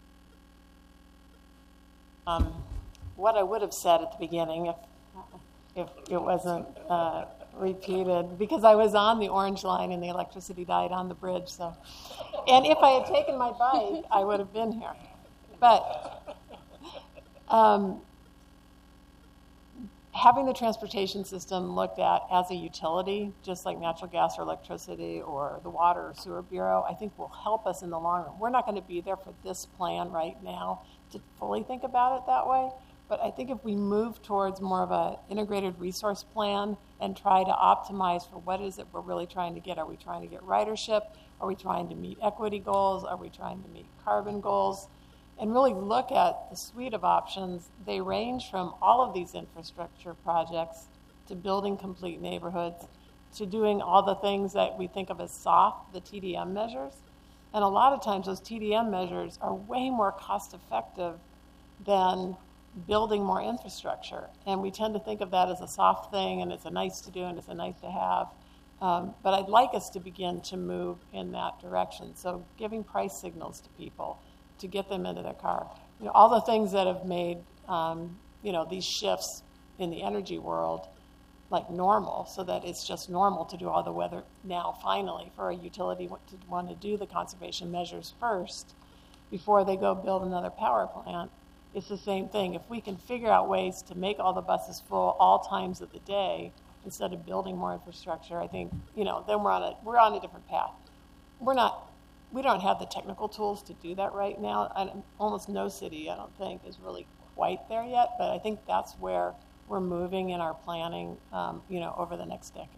Um, what I would have said at the beginning, if if it wasn't uh, repeated, because I was on the orange line and the electricity died on the bridge. So, and if I had taken my bike, I would have been here. But um, having the transportation system looked at as a utility, just like natural gas or electricity or the water or sewer bureau, I think will help us in the long run. We're not going to be there for this plan right now to fully think about it that way. But I think if we move towards more of an integrated resource plan and try to optimize for what is it we're really trying to get. Are we trying to get ridership? Are we trying to meet equity goals? Are we trying to meet carbon goals? And really look at the suite of options. They range from all of these infrastructure projects to building complete neighborhoods to doing all the things that we think of as soft, the T D M measures. And a lot of times those T D M measures are way more cost effective than building more infrastructure. And we tend to think of that as a soft thing, and it's a nice to do and it's a nice to have. Um, but I'd like us to begin to move in that direction. So giving price signals to people to get them into their car. You know, all the things that have made, um, you know, these shifts in the energy world like normal, so that it's just normal to do all the weather now, finally, for a utility to want to do the conservation measures first before they go build another power plant. It's the same thing. If we can figure out ways to make all the buses full all times of the day instead of building more infrastructure, I think, you know, then we're on a we're on a different path. We're not we don't have the technical tools to do that right now. I, almost no city, I don't think, is really quite there yet. But I think that's where we're moving in our planning, um, you know, over the next decade.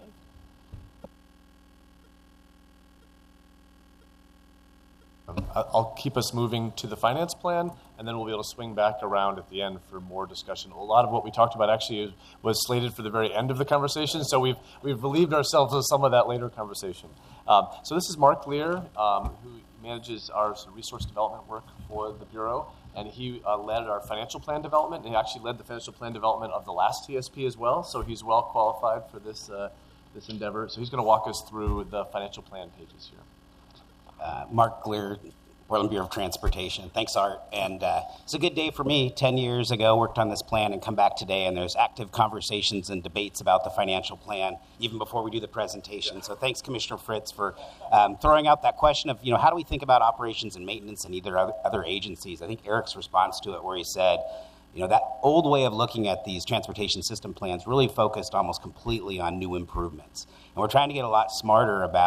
Um, I'll keep us moving to the finance plan, and then we'll be able to swing back around at the end for more discussion. A lot of what we talked about actually was slated for the very end of the conversation, so we've we've relieved ourselves of some of that later conversation. Um, so this is Mark Lear, um, who manages our sort of resource development work for the Bureau, and he uh, led our financial plan development, and he actually led the financial plan development of the last T S P as well, so he's well qualified for this, uh, this endeavor. So he's going to walk us through the financial plan pages here. Uh, Mark Glear, Portland Bureau of Transportation. Thanks, Art. And uh, it's a good day for me. Ten years ago, worked on this plan and come back today, and there's active conversations and debates about the financial plan even before we do the presentation. So thanks, Commissioner Fritz, for um, throwing out that question of, you know, how do we think about operations and maintenance in either other agencies? I think Eric's response to it, where he said, you know, that old way of looking at these transportation system plans really focused almost completely on new improvements. And we're trying to get a lot smarter about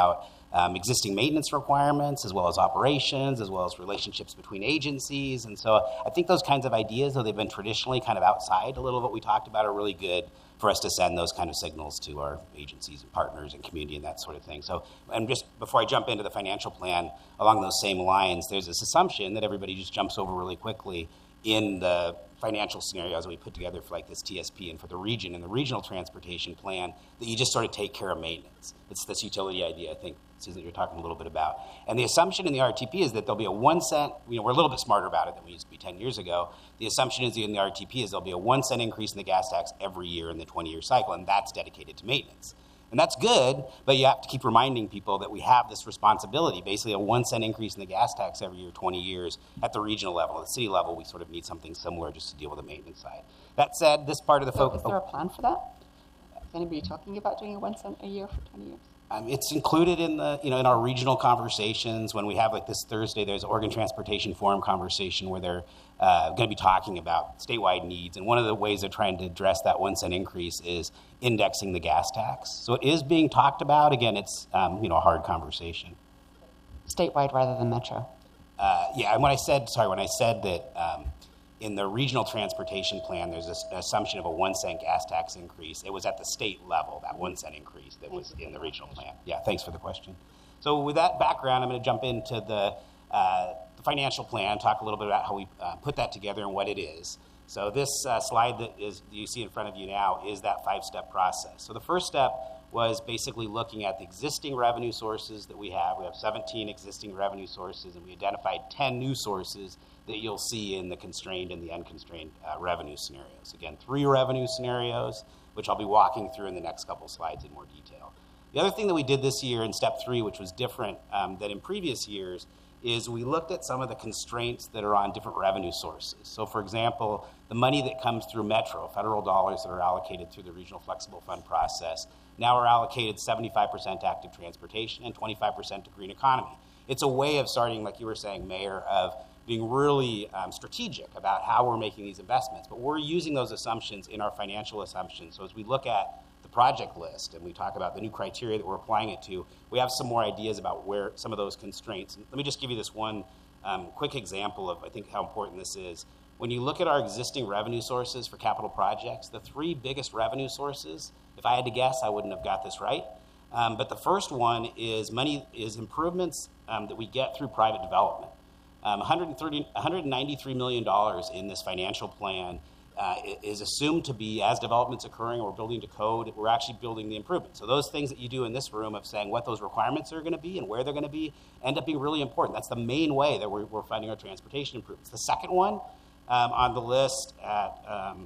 um, existing maintenance requirements, as well as operations, as well as relationships between agencies. And so I think those kinds of ideas, though they've been traditionally kind of outside a little of what we talked about, are really good for us to send those kind of signals to our agencies and partners and community and that sort of thing. So, and just before I jump into the financial plan, along those same lines, there's this assumption that everybody just jumps over really quickly in the financial scenarios we put together for like this T S P and for the region and the regional transportation plan, that you just sort of take care of maintenance. It's this utility idea, I think, Susan, you're talking a little bit about. And the assumption in the R T P is that there'll be a one cent, you know, we're a little bit smarter about it than we used to be ten years ago. The assumption is in the R T P is there'll be a one cent increase in the gas tax every year in the twenty-year cycle, and that's dedicated to maintenance. And that's good, but you have to keep reminding people that we have this responsibility, basically a one cent increase in the gas tax every year, twenty years, at the regional level. At the city level, we sort of need something similar just to deal with the maintenance side. That said, this part of the So focus... is there a plan for that? Is anybody talking about doing a one cent a year for twenty years? Um, it's included in the, you know, in our regional conversations. When we have like this Thursday, there's Oregon Transportation Forum conversation where they're uh, going to be talking about statewide needs. And one of the ways they're trying to address that one cent increase is indexing the gas tax. So it is being talked about. Again, it's, um, you know, a hard conversation. Statewide rather than metro. Uh, yeah, and when I said, sorry, when I said that um, in the regional transportation plan, there's this assumption of a one cent gas tax increase. It was at the state level, that one cent increase that was in the regional plan. Yeah, thanks for the question. So with that background, I'm going to jump into the, uh, the financial plan, talk a little bit about how we uh, put that together and what it is. So this uh, slide that is you see in front of you now is that five-step process. So the first step was basically looking at the existing revenue sources that we have. We have seventeen existing revenue sources, and we identified ten new sources that you'll see in the constrained and the unconstrained uh, revenue scenarios. Again, three revenue scenarios, which I'll be walking through in the next couple slides in more detail. The other thing that we did this year in step three, which was different um, than in previous years, is we looked at some of the constraints that are on different revenue sources. So for example, the money that comes through Metro, federal dollars that are allocated through the Regional Flexible Fund process, now are allocated seventy-five percent to active transportation and twenty-five percent to green economy. It's a way of starting, like you were saying, Mayor, of being really um, strategic about how we're making these investments. But we're using those assumptions in our financial assumptions. So as we look at the project list and we talk about the new criteria that we're applying it to, we have some more ideas about where some of those constraints. And let me just give you this one um, quick example of, I think, how important this is. When you look at our existing revenue sources for capital projects, the three biggest revenue sources, if I had to guess, I wouldn't have got this right. Um, but the first one is money is improvements um, that we get through private development. Um, one hundred thirty, one hundred ninety-three million dollars in this financial plan uh, is assumed to be, as development's occurring, we're building to code, we're actually building the improvement. So those things that you do in this room of saying what those requirements are going to be and where they're going to be end up being really important. That's the main way that we're, we're funding our transportation improvements. The second one um, on the list at um,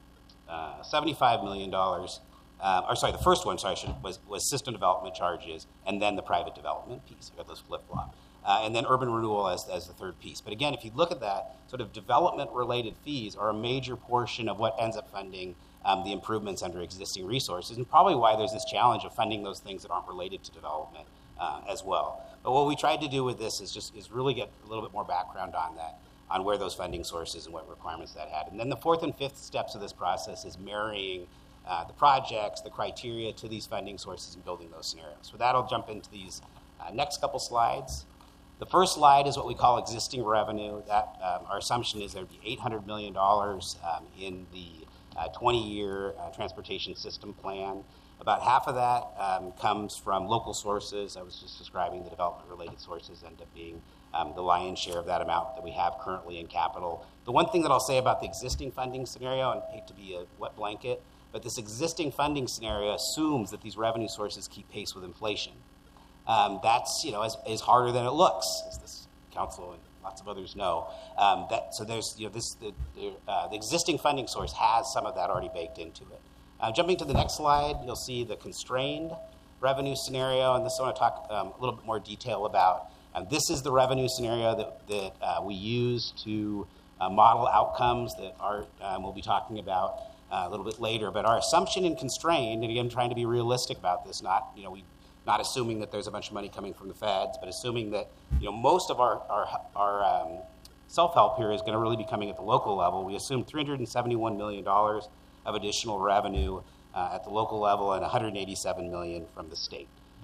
uh, seventy-five million dollars, uh, or sorry, the first one, sorry, should, was, was system development charges and then the private development piece. We got those flip-flop. Uh, and then urban renewal as, as the third piece. But again, if you look at that, sort of development-related fees are a major portion of what ends up funding um, the improvements under existing resources, and probably why there's this challenge of funding those things that aren't related to development uh, as well. But what we tried to do with this is just is really get a little bit more background on that, on where those funding sources and what requirements that had. And then the fourth and fifth steps of this process is marrying uh, the projects, the criteria to these funding sources and building those scenarios. So that'll jump into these uh, next couple slides. The first slide is what we call existing revenue. That um, our assumption is there'd be eight hundred million dollars um, in the uh, twenty-year uh, transportation system plan. About half of that um, comes from local sources. I was just describing the development-related sources end up being um, the lion's share of that amount that we have currently in capital. The one thing that I'll say about the existing funding scenario, and I hate to be a wet blanket, but this existing funding scenario assumes that these revenue sources keep pace with inflation. Um, that's, you know, is, is harder than it looks, as this council and lots of others know. Um, that, so there's, you know, this the, the, uh, the existing funding source has some of that already baked into it. Uh, jumping to the next slide, you'll see the constrained revenue scenario, and this I want to talk um, a little bit more detail about. Um, this is the revenue scenario that, that uh, we use to uh, model outcomes that Art um, will be talking about uh, a little bit later. But our assumption in constrained, and again, trying to be realistic about this, not, you know, we not assuming that there's a bunch of money coming from the feds, but assuming that, you know, most of our, our, our um, self-help here is going to really be coming at the local level. We assume three hundred seventy-one million dollars of additional revenue uh, at the local level and one hundred eighty-seven million dollars from the state.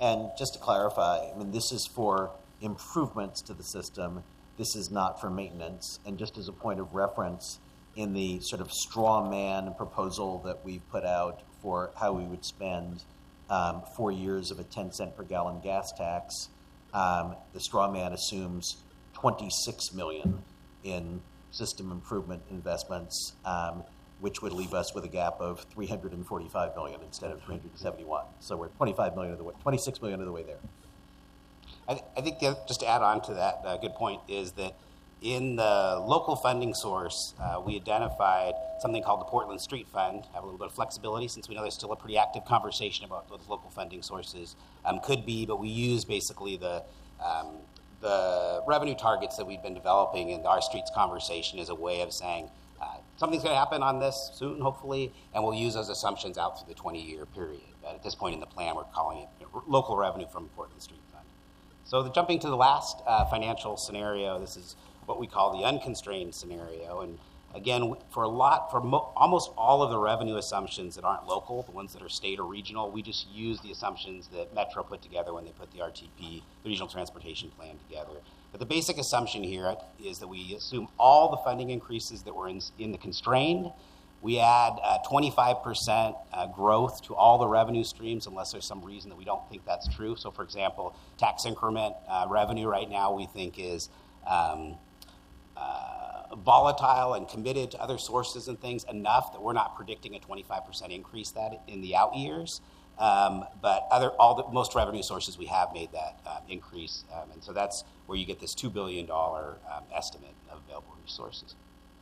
And just to clarify, I mean, this is for improvements to the system. This is not for maintenance. And just as a point of reference, in the sort of straw man proposal that we've put out for how we would spend um, four years of a ten cent per gallon gas tax, um, the straw man assumes twenty-six million dollars in system improvement investments, um, which would leave us with a gap of three hundred forty-five million dollars instead of three hundred seventy-one. So we're twenty-five million of the way, twenty-six million of the way there. I, th- I think the, just to add on to that, uh, good point is that in the local funding source, uh, we identified something called the Portland Street Fund. Have a little bit of flexibility since we know there's still a pretty active conversation about what those local funding sources um, could be, but we use basically the um, the revenue targets that we've been developing in our streets conversation as a way of saying uh, something's going to happen on this soon, hopefully, and we'll use those assumptions out through the twenty-year period. But at this point in the plan, we're calling it local revenue from Portland Street Fund. So the, jumping to the last uh, financial scenario, this is what we call the unconstrained scenario. And again, for a lot, for mo- almost all of the revenue assumptions that aren't local, the ones that are state or regional, we just use the assumptions that Metro put together when they put the R T P, the Regional Transportation Plan, together. But the basic assumption here is that we assume all the funding increases that were in, in the constrained. We add uh, twenty-five percent uh, growth to all the revenue streams unless there's some reason that we don't think that's true. So, for example, tax increment uh, revenue right now we think is um, uh, volatile and committed to other sources and things enough that we're not predicting a twenty-five percent increase that in the out years. Um, but other all the most revenue sources we have made that uh, increase, um, and so that's where you get this two billion dollars um, estimate of available resources.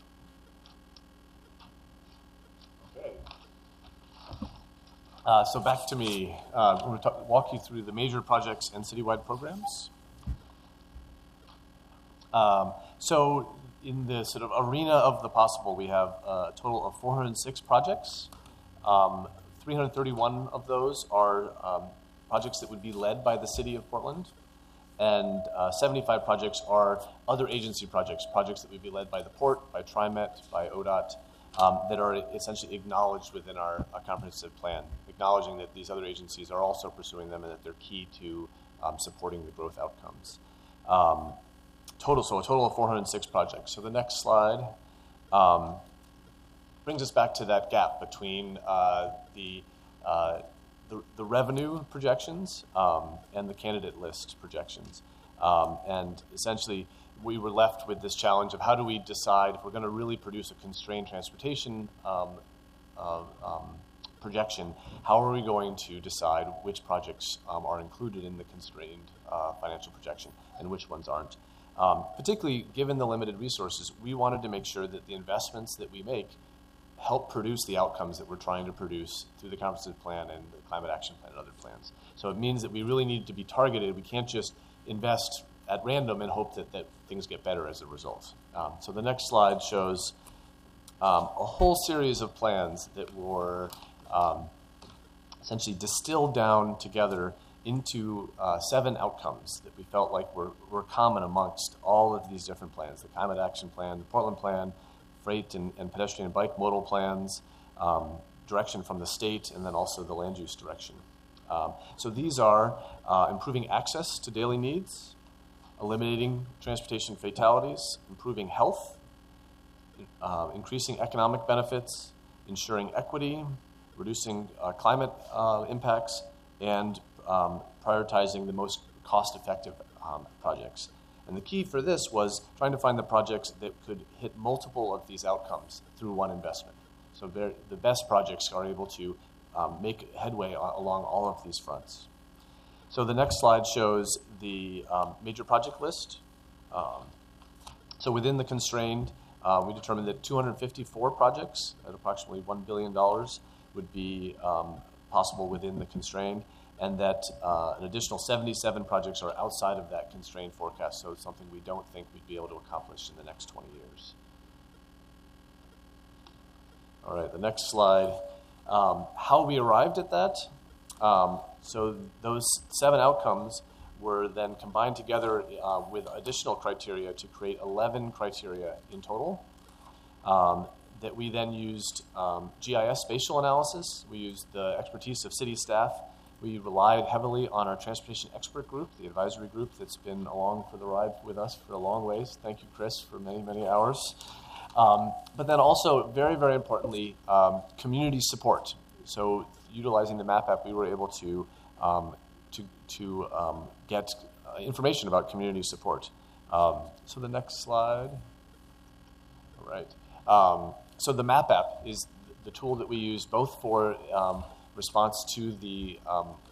Okay. Uh, so back to me. Uh, I'm going to talk, walk you through the major projects and citywide programs. Um, so in the sort of arena of the possible, we have a total of four hundred six projects. Um, three hundred thirty-one of those are um, projects that would be led by the city of Portland, and uh, seventy-five projects are other agency projects, projects that would be led by the port, by TriMet, by O D O T, um, that are essentially acknowledged within our, our comprehensive plan, acknowledging that these other agencies are also pursuing them and that they're key to um, supporting the growth outcomes. Um, total, so a total of four hundred six projects. So the next slide um, brings us back to that gap between uh, the, uh, the the revenue projections um, and the candidate list projections. Um, and essentially, we were left with this challenge of how do we decide if we're going to really produce a constrained transportation um, uh, um, projection, how are we going to decide which projects um, are included in the constrained uh, financial projection and which ones aren't? Um, particularly given the limited resources, we wanted to make sure that the investments that we make help produce the outcomes that we're trying to produce through the comprehensive plan and the climate action plan and other plans. So it means that we really need to be targeted. We can't just invest at random and hope that, that things get better as a result. Um, so the next slide shows um, a whole series of plans that were um, essentially distilled down together into uh, seven outcomes that we felt like were, were common amongst all of these different plans: the climate action plan, the Portland plan, freight and, and pedestrian and bike modal plans, um, direction from the state, and then also the land use direction. Um, so these are uh, improving access to daily needs, eliminating transportation fatalities, improving health, uh, increasing economic benefits, ensuring equity, reducing uh, climate uh, impacts, and um, prioritizing the most cost-effective um, projects. And the key for this was trying to find the projects that could hit multiple of these outcomes through one investment. So the best projects are able to um, make headway along all of these fronts. So the next slide shows the um, major project list. Um, so within the constrained, uh, we determined that two hundred fifty-four projects at approximately one billion dollars would be um, possible within the constrained, and that uh, an additional seventy-seven projects are outside of that constrained forecast, so it's something we don't think we'd be able to accomplish in the next twenty years. All right, the next slide. Um, how we arrived at that. Um, so those seven outcomes were then combined together uh, with additional criteria to create eleven criteria in total um, that we then used um, G I S spatial analysis. We used the expertise of city staff We relied heavily on our transportation expert group, the advisory group that's been along for the ride with us for a long ways. Thank you, Chris, for many, many hours. Um, but then also, very, very importantly, um, community support. So utilizing the MAP app, we were able to um, to, to um, get uh, information about community support. Um, so the next slide. All right. Um, so the MAP app is the tool that we use both for um, response to the um,